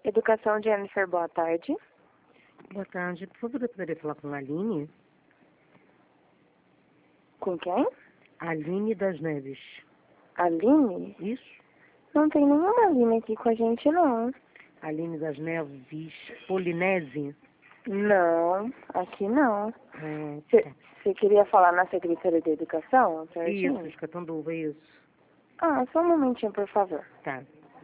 Educação, Jennifer, boa tarde. Boa tarde. Por favor, eu poderia falar com a Aline? Com quem? Aline das Neves. Aline? Isso? Não tem nenhuma Aline aqui com a gente, não. Aline das Neves Polinese? Não, aqui não. Tá. Você queria falar na Secretaria de Educação, certinho? Isso, Escatanduva, isso. Ah, só um momentinho, por favor. Tá.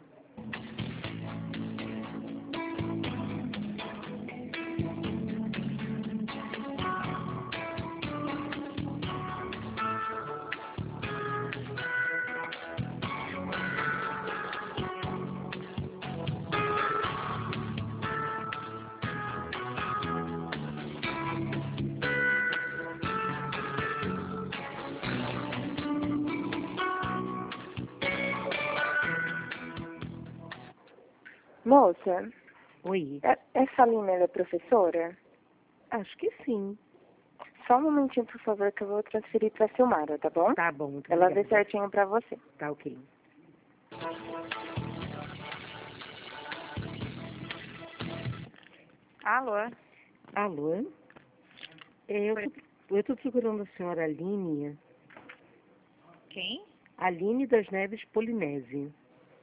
Moça, Oi. essa Aline, ela é professora? Acho que sim. Só um momentinho, por favor, que eu vou transferir pra Silmara, tá bom? Tá bom, muito Ela vê obrigada. certinho pra você. Tá ok. Alô? Alô? Eu tô procurando a senhora Aline. Quem? Aline das Neves Polinese.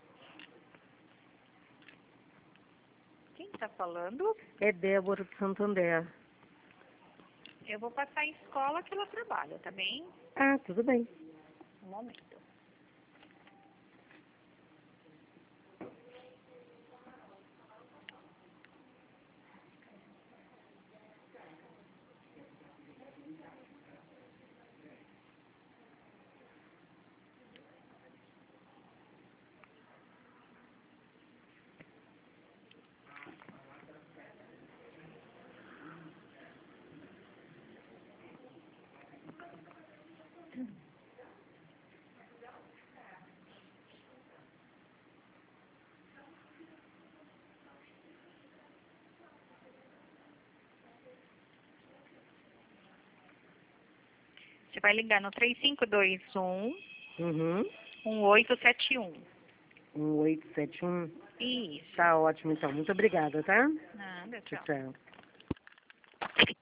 Quem está falando? É Débora de Santander. Eu vou passar em escola que ela trabalha, tá bem? Ah, tudo bem. Um momento. Você vai ligar no 3521 Uhum. 1871. 1871. Isso. Tá ótimo, então. Muito obrigada, tá? Nada, tchau. Tchau.